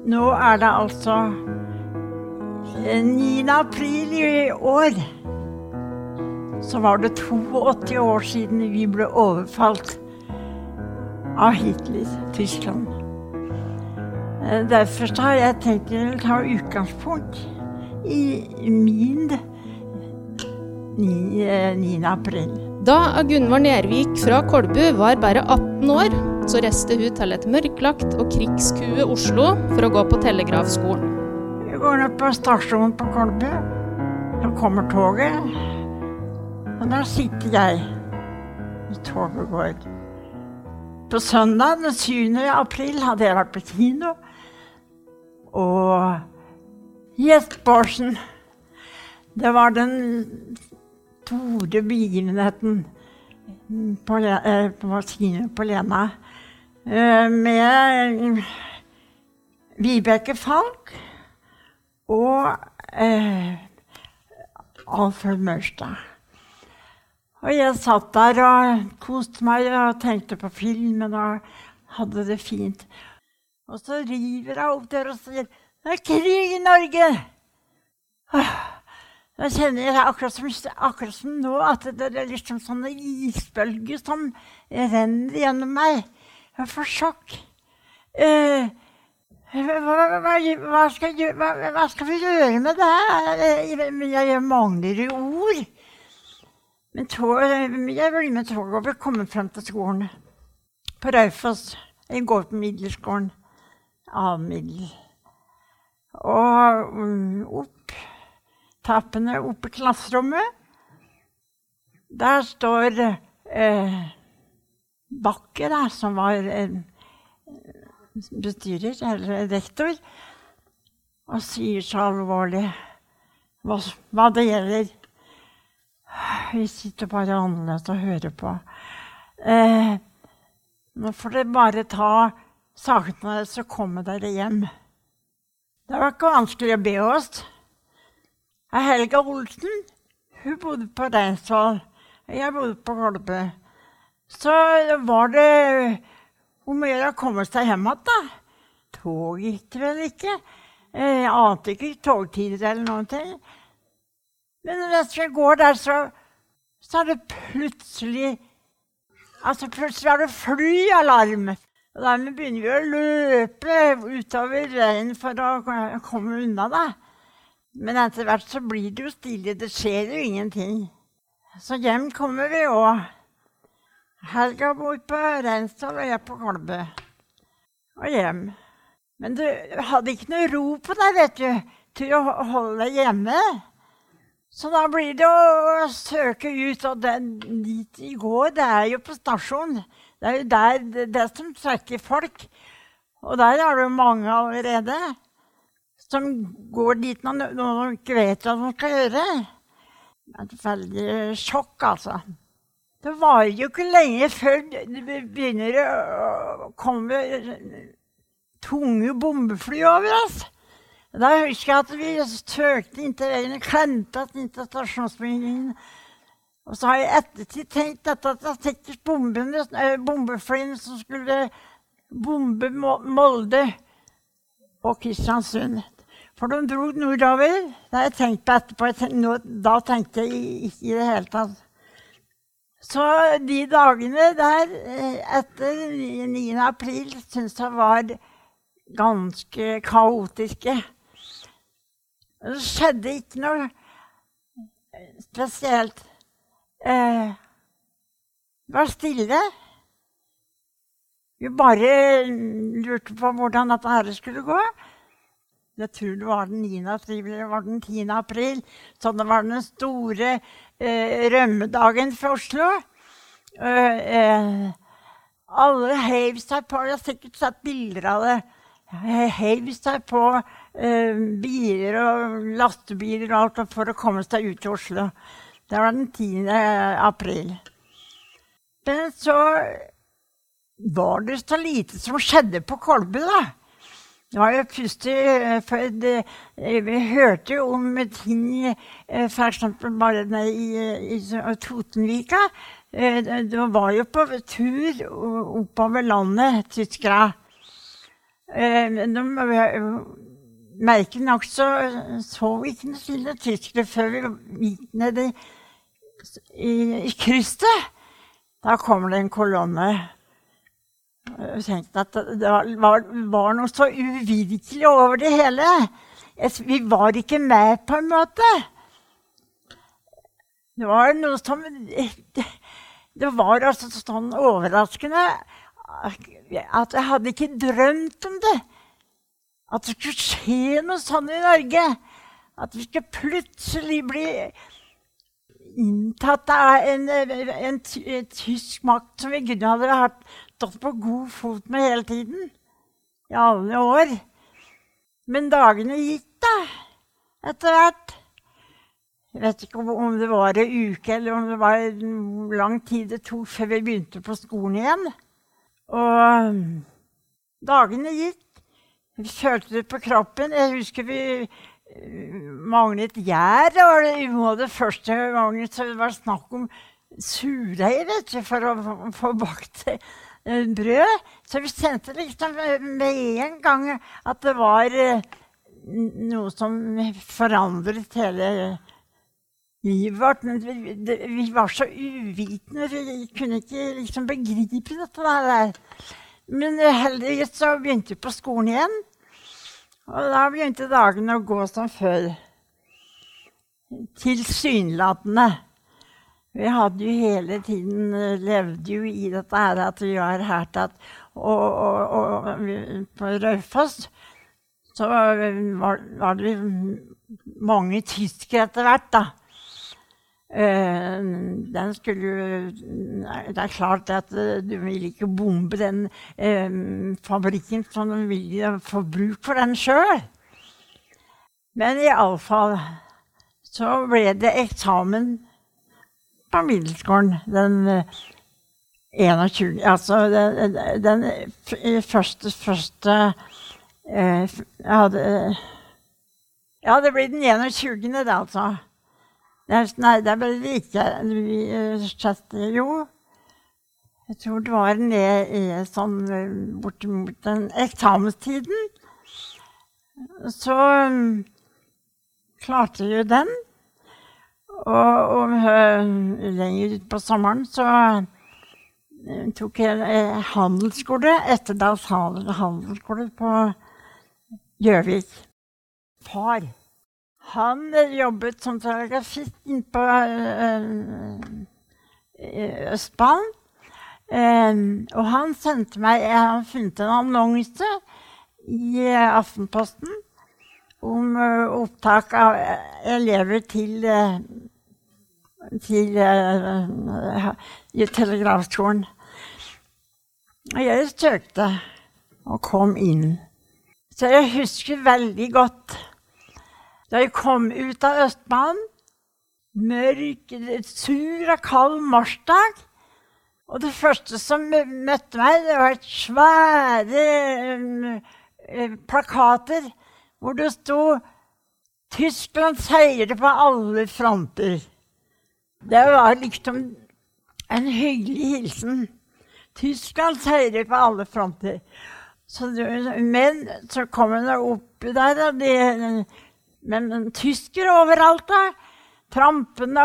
Nå det altså 9. april i år. Så var det 82 år siden vi ble overfalt av Hitler, Tyskland. Derfor har jeg tenkt å ta utgangspunkt i min 9. april. Da Gunvor Nervik fra Kolbu var bare 18 år, så reiste hun til et mørklagt og krigskue Oslo for å gå på telegrafskolen. Jeg går ned på stasjonen på Kolbu, så kommer toget, og der sitter jeg i toget går. På søndag, den 7. april, hadde jeg vært på kino, og Gjestborsen, det var den store begivenheten på kino på Lena, med Vibeke Falk og Alfred Mørstad. Og jeg satt der og koste meg og tenkte på filmen og hadde det fint. Og så river jeg opp der og sier, det krig i Norge! Da kjenner jeg akkurat som nå at det liksom sånne isbølger som renner gjennom meg. Jeg får sjokk. Hva skal vi gjøre med det her? Jeg mangler jo ord. Men jeg blir med toget og vil komme frem til skolen. På Raufoss. Jeg går på middelskolen. A-middel. Og tappene oppe i klasserommet. Der står Bakke, da, som var bestyrer, eller rektor, og sier så alvorlig hva det gjelder. Vi sitter bare annerledes og hører på. Nå får dere bare ta sakene, så kommer dere hjem. Det var ikke vanskelig å be oss. Helga Olsen, hun bodde på Reinsvoll, jeg bodde på Kolbu. Så var det om å gjøre å komme seg hjem igjen da. Tog gikk det vel ikke. Jeg ante ikke togtider eller noen ting. Men hvis vi går der, så det plutselig det flyalarm. Og dermed begynner vi å løpe utover veien for å komme unna da. Men etter hvert så blir det jo stille, det skjer jo ingenting. Så hjem kommer vi også. Helga bor på Reinsvoll og jeg på Kolbu. Og hjem. Men du hadde ikke noe ro på deg, vet du, til å holde deg hjemme. Så da blir det å søke ut, og dit i går, det jo på stasjonen. Det jo der det som trekker folk. Og der det jo mange allerede som går dit når de ikke vet hva de skal gjøre. Det et veldig sjokk, altså. Det var jo ikke lenge før det begynner å komme tunge bombefly over oss. Da husker jeg at vi søkte inn til veien, klemte oss inn til stasjonsbygningen. Og så har jeg ettertid tenkt at det var sikkert bombeflyene som skulle bombe Molde og Kristiansund. For de dro nordover. Det har jeg tenkt på etterpå. Da tenkte jeg ikke i det hele tatt. Så de dagene der etter 9. april synes jeg var ganske kaotiske. Det skjedde ikke noe spesielt. Det var stille. Vi bare lurte på hvordan dette her skulle gå. Jeg tror det var den 9. april, det var den 10. april, så det var den store rømmedagen for Oslo. Alle heiv seg på, jeg har sikkert sett bilder av det, heiv seg på biler og lastebiler og alt for å komme seg ut til Oslo. Det var den 10. april. Men så var det så lite som skjedde på Kolbu da. Det var jo plutselig, for vi hørte jo om ting, for eksempel bare i Totenvika. Det var jo på tur oppover landet, tyskere. Merkelig nok så vi ikke noe stille tyskere før vi gikk ned i krysset. Da kommer det en kolonne. Jeg tenkte at det var noe så uvirkelig over det hele. Vi var ikke med på en måte. Det var noe som... Det var altså sånn overraskende at jeg hadde ikke drømt om det. At det skulle skje noe sånn i Norge. At vi skulle plutselig bli inntatt av en tysk makt som vi kunne hadde stått på god fot med hele tiden. I alle år. Men dagene gikk da, etter hvert. Jeg vet ikke om det var en uke, eller om det var lang tid det tok før vi begynte på skolen igjen. Og dagene gikk. Vi følte det på kroppen. Jeg husker vi manglet gjær, og det første gangen så det var snakk om surdeig, vet du, for å få bakt brød. Så vi kjente liksom med en gang at det var noe som forandret hele livet vårt. Vi var så uvitende, vi kunne ikke liksom begripe dette der. Men heldigvis så begynte vi på skolen igjen, og da begynte dagene å gå som før. Tilsynelatende. Vi hadde jo hele tiden, levde jo i dette her, at vi var her til at, og på Raufoss, så var det mange tyskere etter hvert da. Den skulle jo, det klart at du vil ikke bombe den fabrikken, så du vil jo få bruk for den selv. Men i alle fall, så ble det eksamen på middelskolen den 21, altså den første det ble den 21. da, altså. Nei, det ble det ikke. Jo, jeg tror det var sånn bortimot den eksamenstiden. Så klarte jeg jo den. Og lenger ut på sommeren så tok jeg handelsskole, Etterdals handelsskole på Gjøvik. Far. Han jobbet som telegrafist inn på Østbanen, og han sendte meg, jeg har funnet en annonse i Aftenposten om opptak av elever til telegrafskolen. Og jeg søkte og kom inn. Så jeg husker veldig godt da jeg kom ut av Østbanen, mørk, sur og kald marsdag, og det første som møtte meg, det var svære plakater, hvor det stod «Tyskland seirer på alle fronter». Det var liksom en hyggelig hilsen. «Tyskland seirer på alle fronter». Men så kom det opp der, og men tysker overalt da, trampende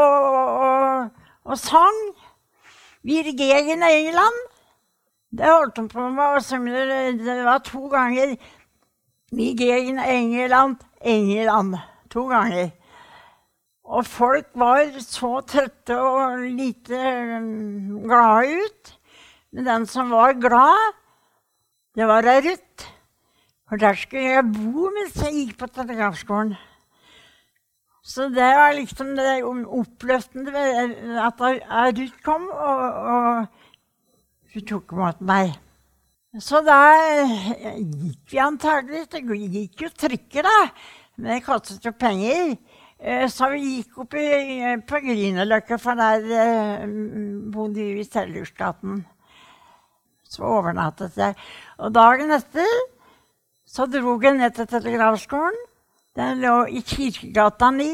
og sang. Virgegen England. Det holdt de på med å synge, det var 2 ganger. Virgegen England, 2 ganger. Og folk var så trøtte og lite glade ut. Men den som var glad, det var Ruth. For der skulle jeg bo mens jeg gikk på telegrafskolen. Så det var liksom det oppløftende at Ruth kom, og hun tok imot meg. Så da gikk vi antageligvis, det gikk jo trykker da, men det kostet jo penger. Så vi gikk opp på Grünerløkka, for der bodde vi i Selhursgaten. Så overnattet jeg. Og dagen etter, så drog jeg ned til telegrafskolen. Den lå i Kirkegata 9.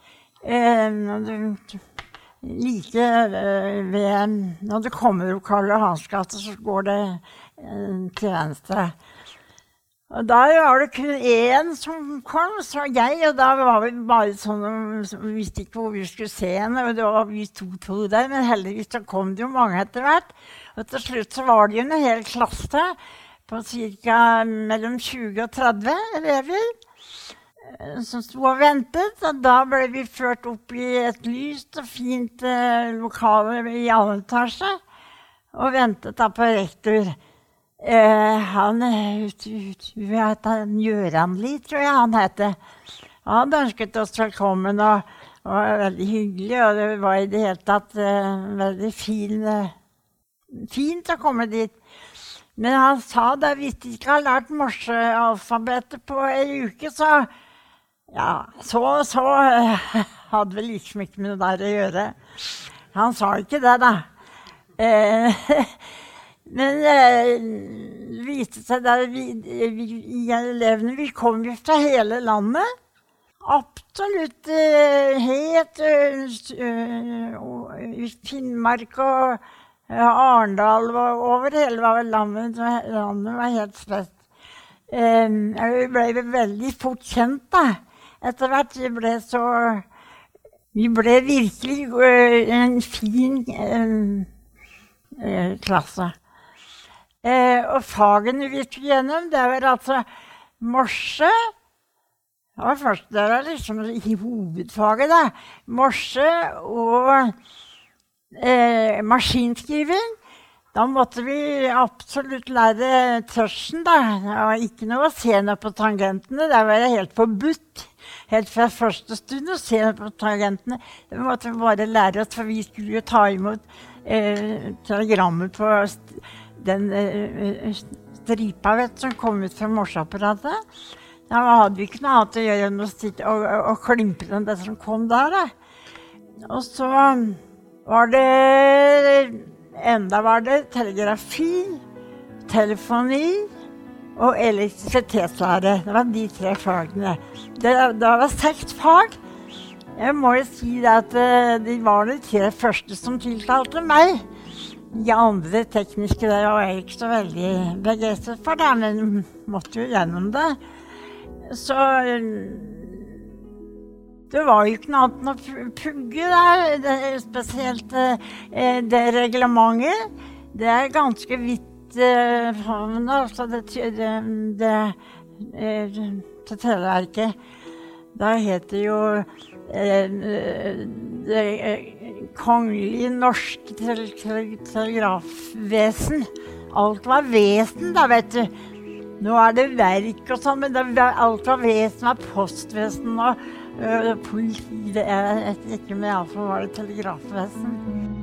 Like ved, når du kommer opp Karl Johans gate, så går det til venstre. Og da var det kun én som kom, så jeg, og da var vi bare sånn, vi visste ikke hvor vi skulle se henne, og det var vi to der, men heldigvis så kom det jo mange etter hvert. Og til slutt så var det jo en hel klasse på cirka mellom 20 og 30 elever som sto og ventet, og da ble vi ført opp i et lyst og fint lokale i alle etasjer, og ventet da på rektor. Han Gjøranli, tror jeg han heter. Han ønsket oss velkommen og var veldig hyggelig, og det var i det hele tatt veldig fint å komme dit. Men han sa da hvis de ikke har lært morsealfabetet på en uke, så hadde vi liksom ikke med det der å gjøre. Han sa ikke det da. Men det viste seg der elevene, vi kom jo fra hele landet. Absolutt helt Finnmark og Arendal og over hele landet. Landet var helt spredt. Vi ble veldig fort kjent da. Etter hvert vi ble virkelig en fin klasse. Og fagene vi gikk gjennom, det var altså morse. Det var liksom i hovedfaget da. Morse og maskinskriving. Da måtte vi absolutt lære tørsen da. Det var ikke noe å se ned på tangentene. Det var helt forbudt. Helt fra første stund å se ned på tangentene. Det måtte vi bare lære oss, for vi skulle jo ta imot telegrammer på den stripa som kom ut fra morseapparatet. Da hadde vi ikke noe annet å gjøre enn å sitte og klimpe den det som kom der. Da. Og så var det telegrafi, telefoni og elektrisitetslære. Det var de 3 fagene. Det var 6 fag. Jeg må jo si at de var de 3 første som tiltalte meg. De andre tekniske der var jeg ikke så veldig begeistret for det, men måtte jo gjennom det. Så det var jo ikke noe annet enn å pugge der, spesielt det reglementet. Det er ganske vidt så det til Televerket. Da heter jo det kongelige norske telegrafvesen. Alt var vesen da, vet du. Nå er det verk og sånn, men alt var vesen, var postvesen og politi. Jeg vet ikke, men i alle fall var det telegrafvesen.